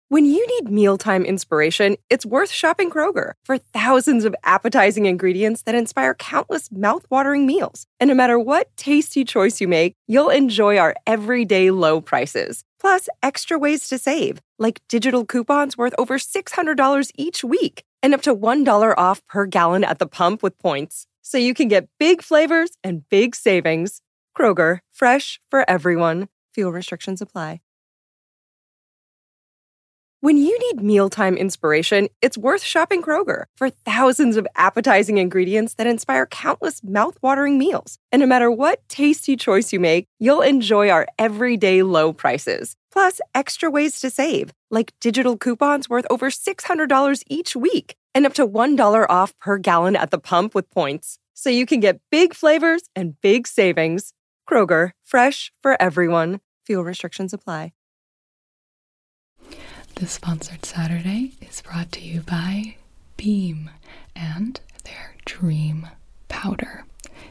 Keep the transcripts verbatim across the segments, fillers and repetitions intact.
When you need mealtime inspiration, it's worth shopping Kroger for thousands of appetizing ingredients that inspire countless mouth-watering meals. And no matter what tasty choice you make, you'll enjoy our everyday low prices. Plus, extra ways to save, like digital coupons worth over six hundred dollars each week and up to one dollar off per gallon at the pump with points. So you can get big flavors and big savings. Kroger, fresh for everyone. Fuel restrictions apply. When you need mealtime inspiration, it's worth shopping Kroger for thousands of appetizing ingredients that inspire countless mouth-watering meals. And no matter what tasty choice you make, you'll enjoy our everyday low prices. Plus, extra ways to save, like digital coupons worth over six hundred dollars each week and up to one dollar off per gallon at the pump with points. So you can get big flavors and big savings. Kroger, fresh for everyone. Fuel restrictions apply. This sponsored Saturday is brought to you by Beam and their Dream Powder,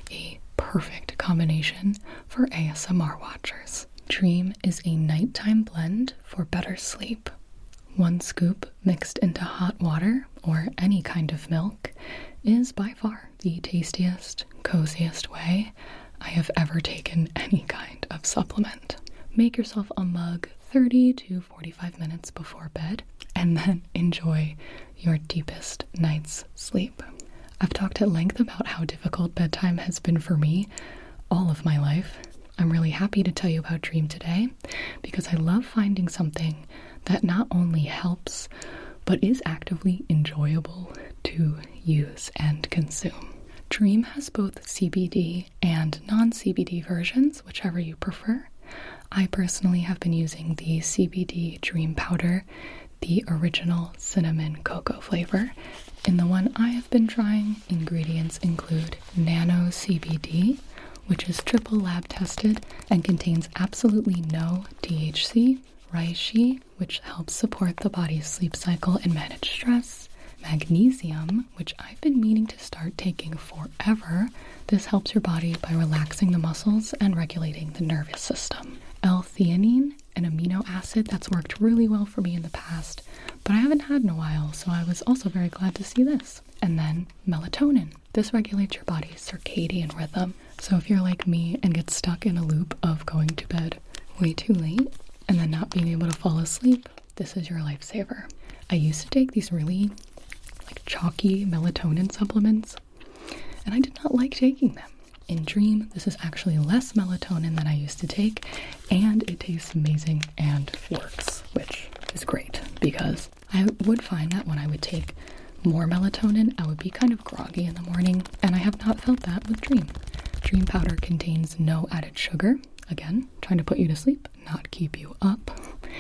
a perfect combination for A S M R watchers. Dream is a nighttime blend for better sleep. One scoop mixed into hot water or any kind of milk is by far the tastiest, coziest way I have ever taken any kind of supplement. Make yourself a mug thirty to forty-five minutes before bed, and then enjoy your deepest night's sleep. I've talked at length about how difficult bedtime has been for me all of my life. I'm really happy to tell you about Dream today because I love finding something that not only helps, but is actively enjoyable to use and consume. Dream has both C B D and non-C B D versions, whichever you prefer. I personally have been using the C B D Dream Powder, the original cinnamon cocoa flavor. In the one I have been trying, ingredients include nano C B D, which is triple lab tested and contains absolutely no T H C, reishi, which helps support the body's sleep cycle and manage stress, magnesium, which I've been meaning to start taking forever. This helps your body by relaxing the muscles and regulating the nervous system. L-theanine, an amino acid that's worked really well for me in the past, but I haven't had in a while, so I was also very glad to see this. And then melatonin. This regulates your body's circadian rhythm. So if you're like me and get stuck in a loop of going to bed way too late and then not being able to fall asleep, this is your lifesaver. I used to take these really like chalky melatonin supplements, and I did not like taking them. In Dream, this is actually less melatonin than I used to take, and it tastes amazing and works, which is great because I would find that when I would take more melatonin, I would be kind of groggy in the morning, and I have not felt that with Dream. Dream Powder contains no added sugar, again, trying to put you to sleep, not keep you up,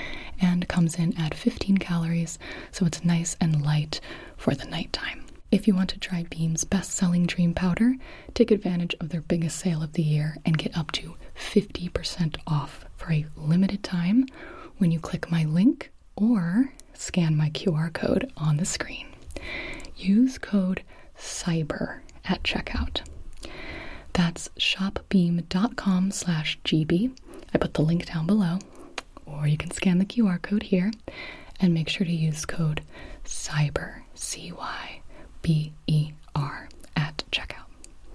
and comes in at fifteen calories, so it's nice and light for the nighttime. If you want to try Beam's best-selling Dream Powder, take advantage of their biggest sale of the year and get up to fifty percent off for a limited time when you click my link or scan my Q R code on the screen. Use code CYBER at checkout. That's shopbeam.com slash GB. I put the link down below, or you can scan the Q R code here and make sure to use code CYBER, C Y B E R, at checkout.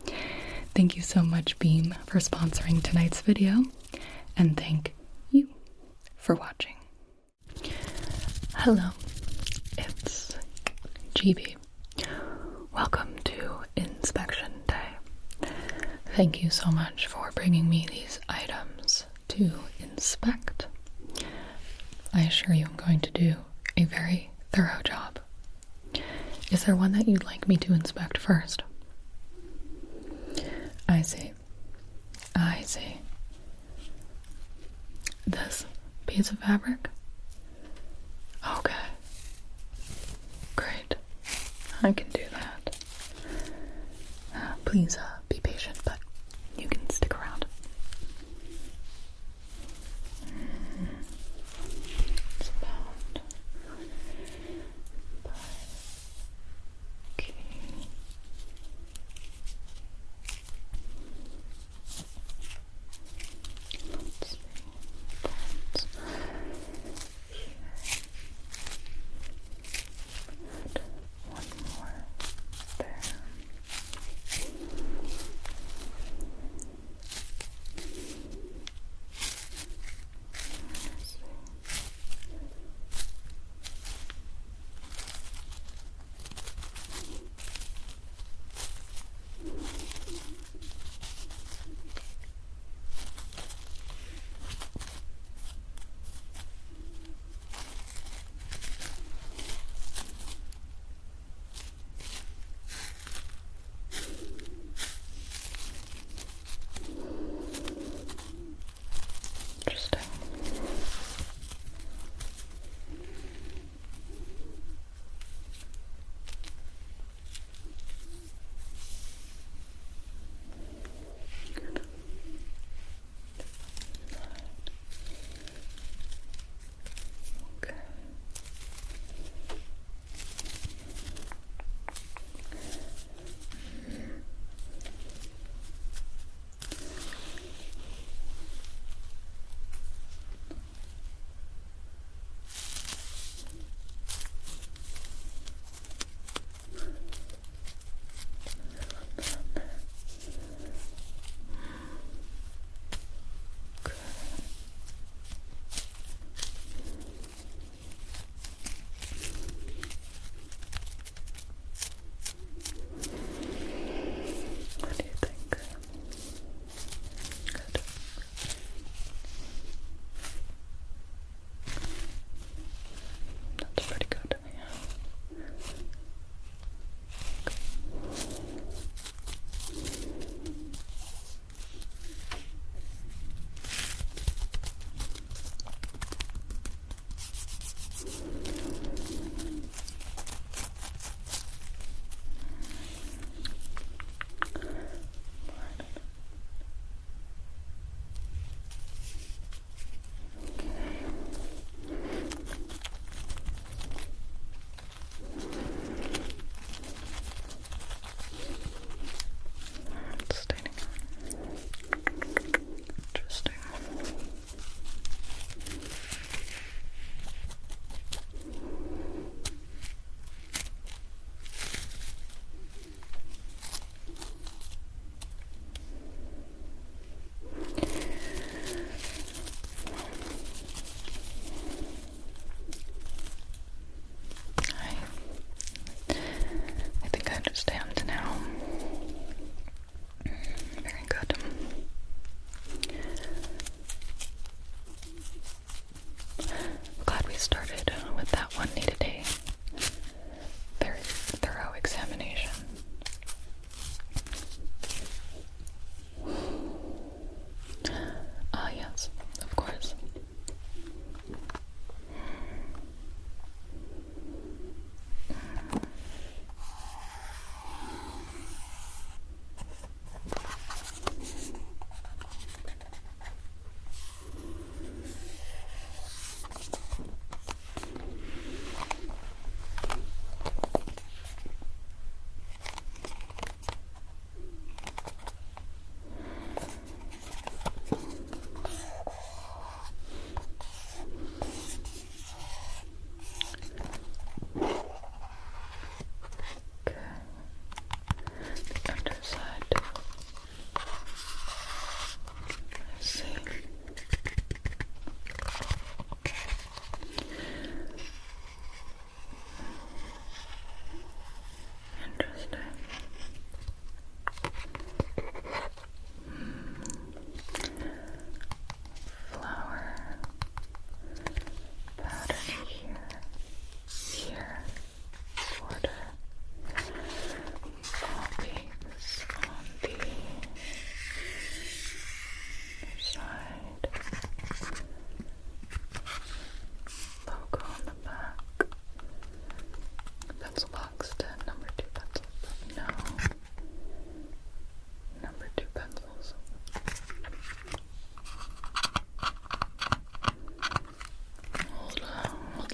Thank you so much, Beam, for sponsoring tonight's video, and thank you for watching. Hello, it's G B. Welcome to Inspection Day. Thank you so much for bringing me these items to inspect. I assure you I'm going to do a very thorough job. Is there one that you'd like me to inspect first? I see. I see. This piece of fabric? Okay. Great. I can do that. Uh, please uh, be patient, but you can stick around. It's about... Okay. Let's see.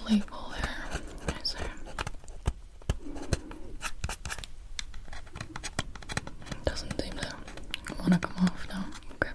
playful there. I see. Doesn't seem to want to come off now. Okay.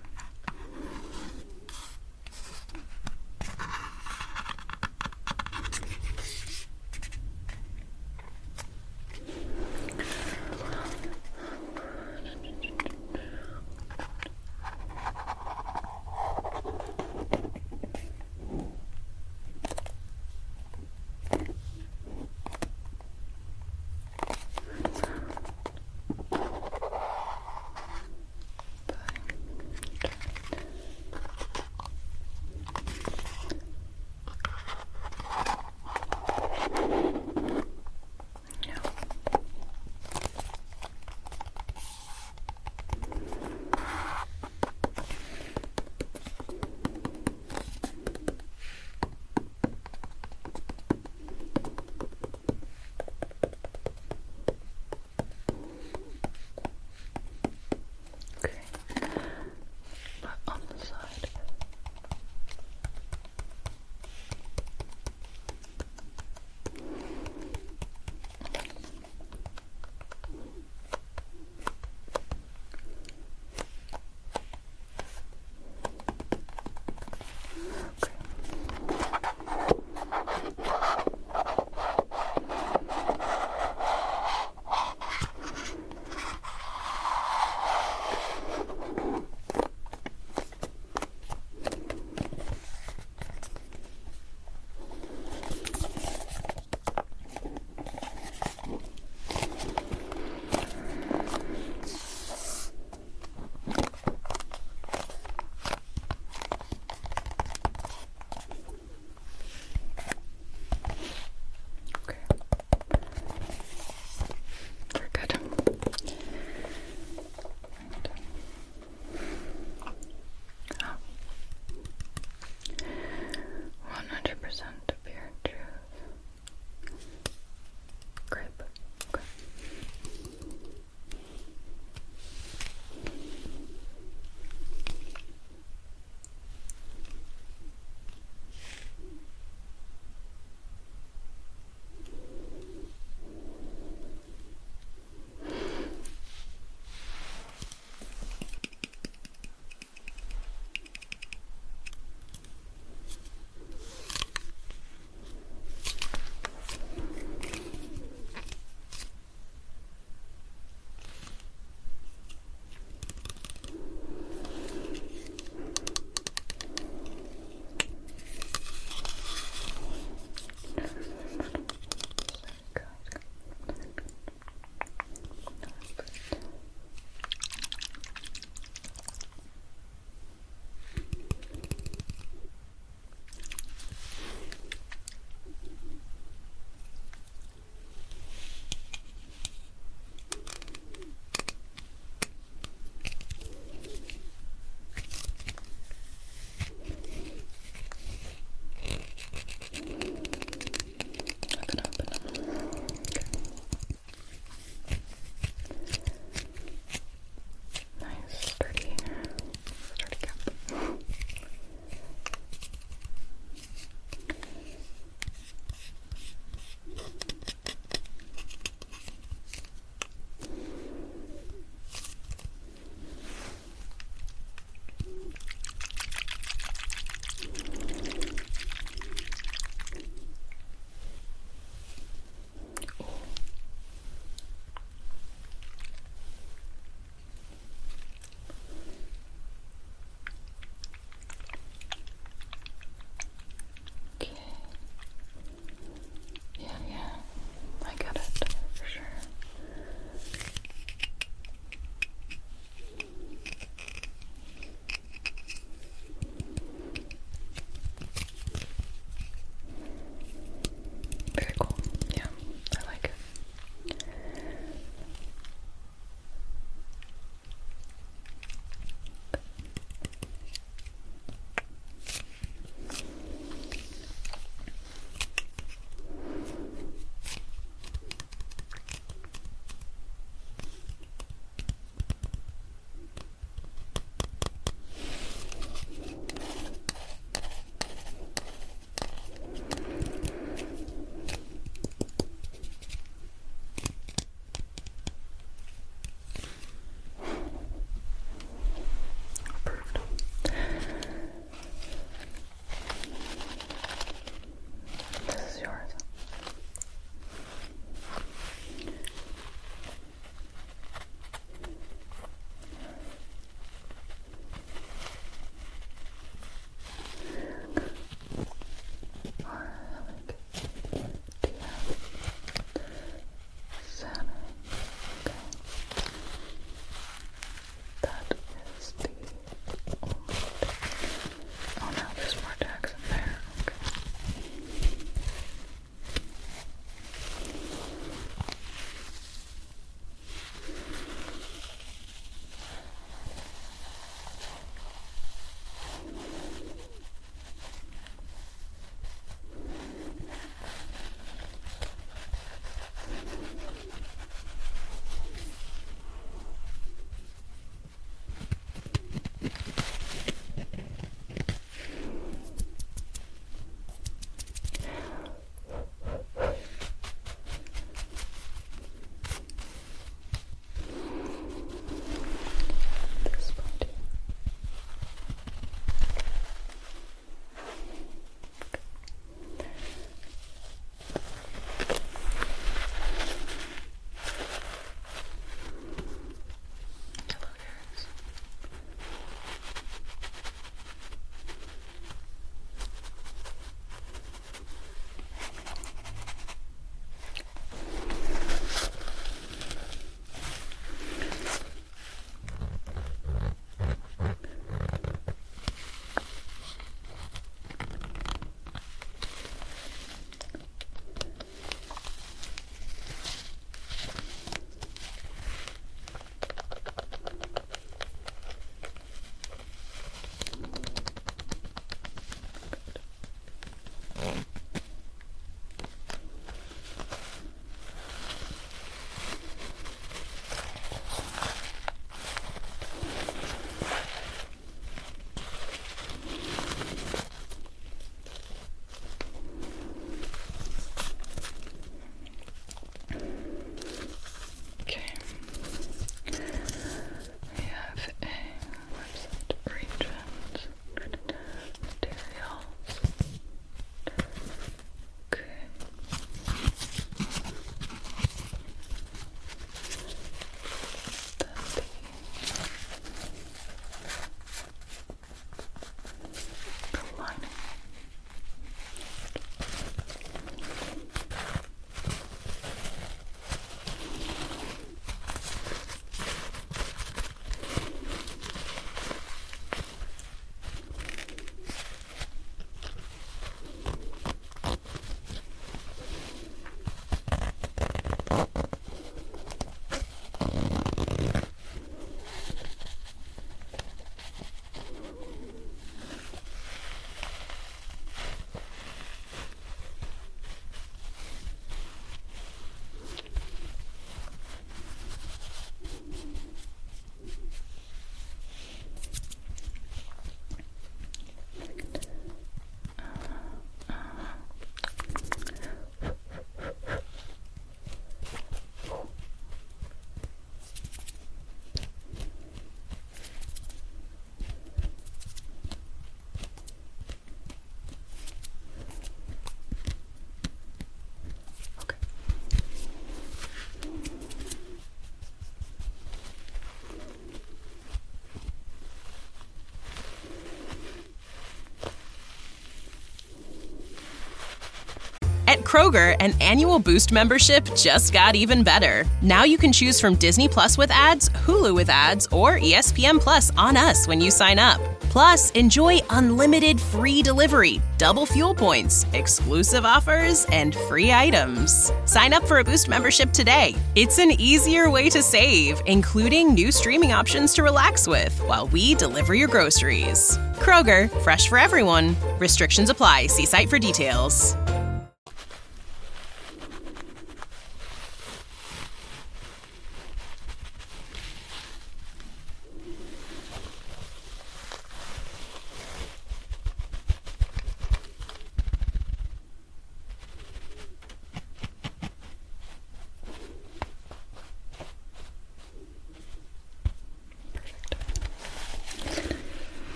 Kroger, an annual Boost membership just got even better. Now you can choose from Disney Plus with ads, Hulu with ads, or E S P N Plus on us when you sign up. Plus, enjoy unlimited free delivery, double fuel points, exclusive offers, and free items. Sign up for a Boost membership today. It's an easier way to save, including new streaming options to relax with while we deliver your groceries. Kroger, fresh for everyone. Restrictions apply. See site for details.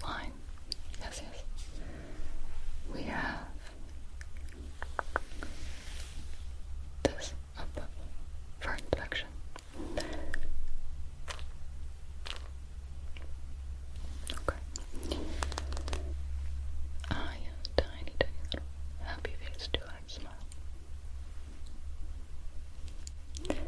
line. Yes, yes. We have this up for inspection. Okay. Ah, yeah, tiny, tiny little happy face, two-eyed smile. Then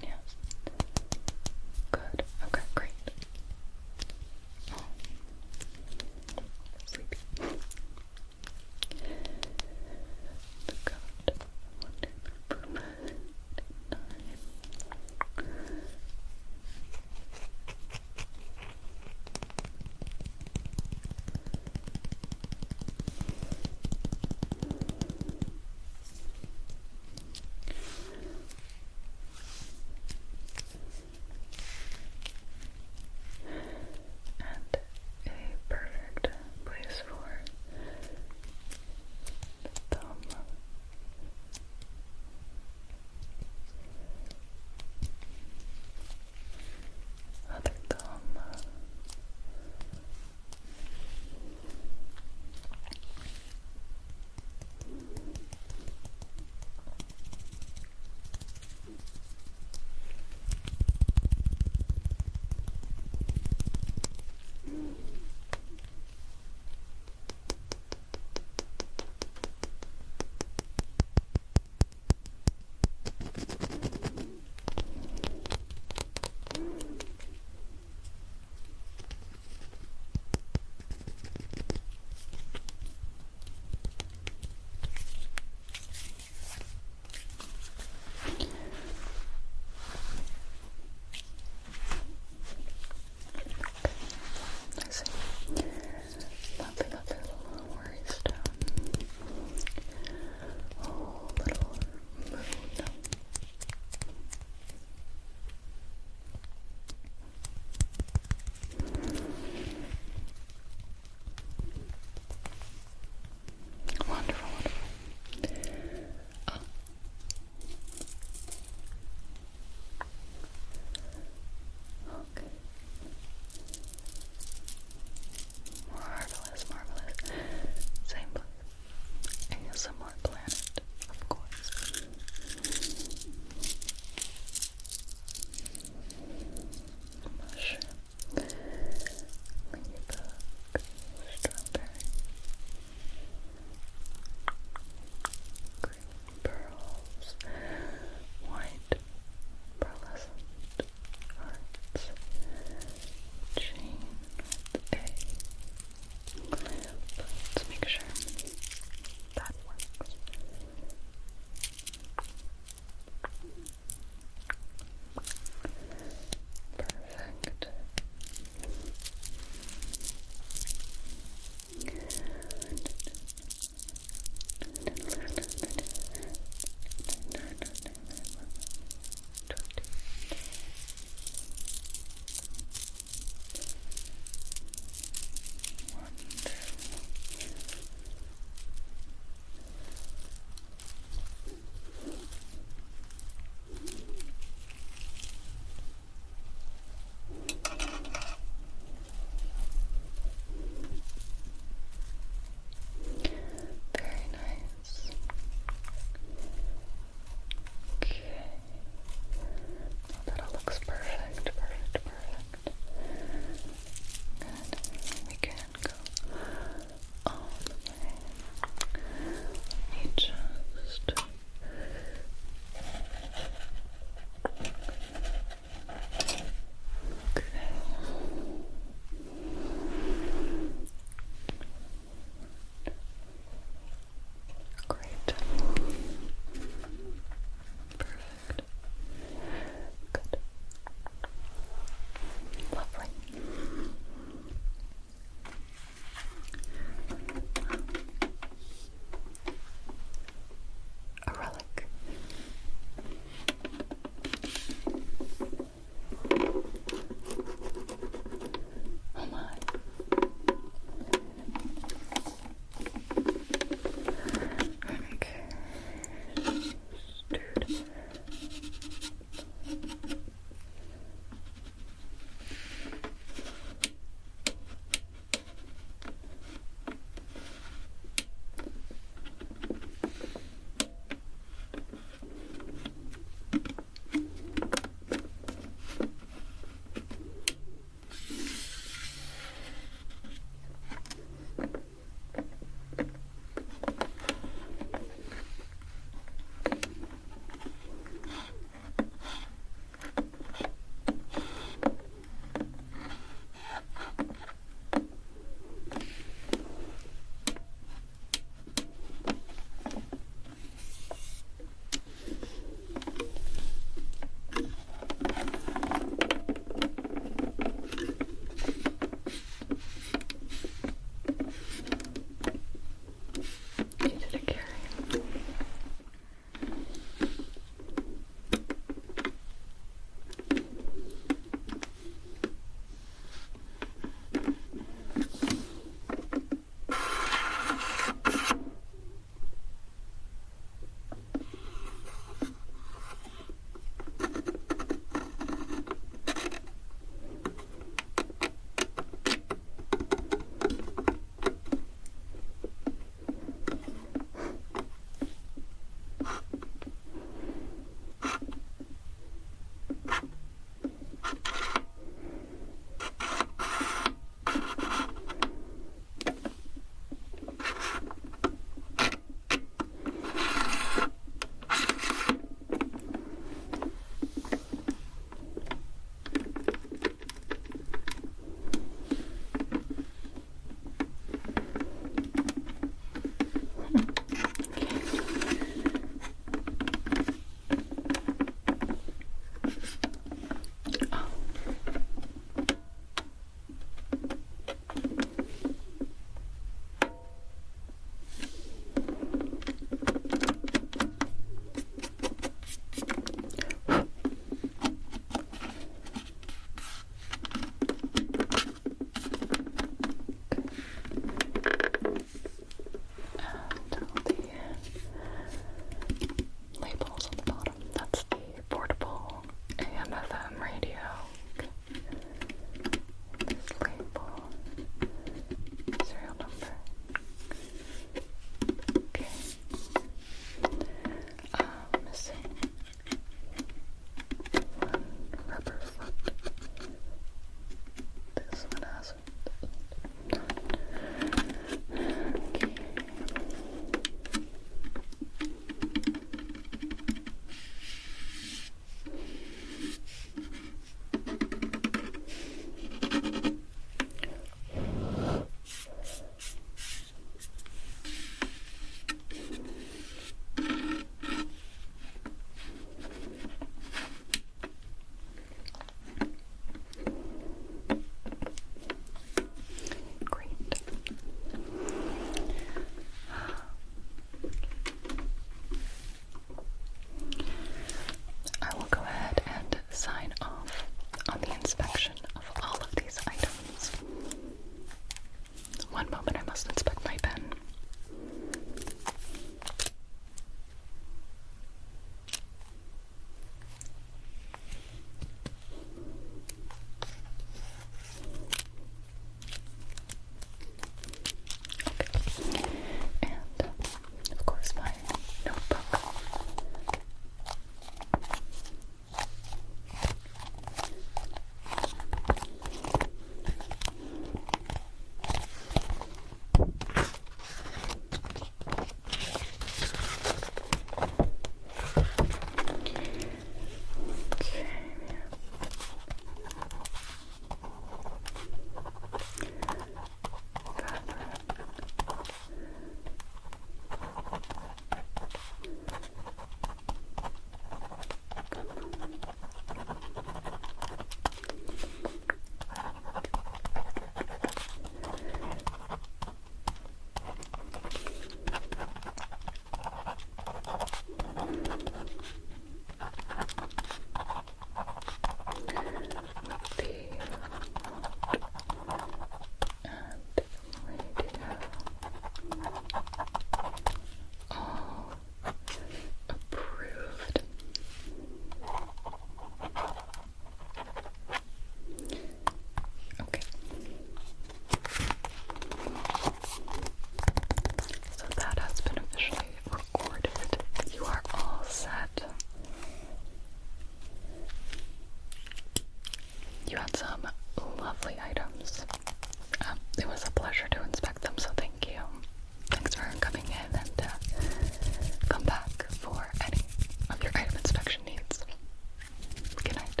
lovely items. Um, it was a pleasure to inspect them, so thank you. Thanks for coming in, and uh, come back for any of your item inspection needs. Good night.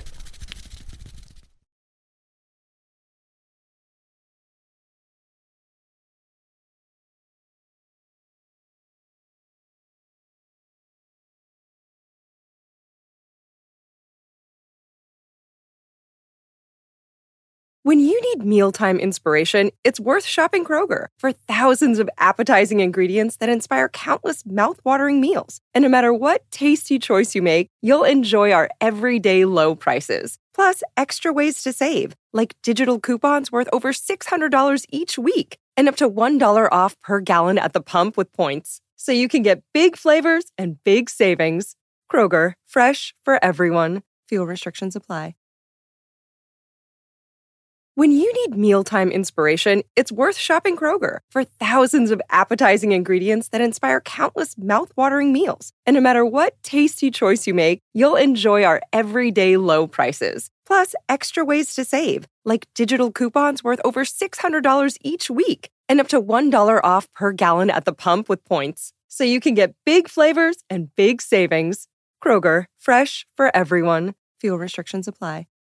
When you need mealtime inspiration, it's worth shopping Kroger for thousands of appetizing ingredients that inspire countless mouth-watering meals. And no matter what tasty choice you make, you'll enjoy our everyday low prices. Plus, extra ways to save, like digital coupons worth over six hundred dollars each week and up to one dollar off per gallon at the pump with points. So you can get big flavors and big savings. Kroger, fresh for everyone. Fuel restrictions apply. When you need mealtime inspiration, it's worth shopping Kroger for thousands of appetizing ingredients that inspire countless mouth-watering meals. And no matter what tasty choice you make, you'll enjoy our everyday low prices. Plus, extra ways to save, like digital coupons worth over six hundred dollars each week and up to one dollar off per gallon at the pump with points. So you can get big flavors and big savings. Kroger, fresh for everyone. Fuel restrictions apply.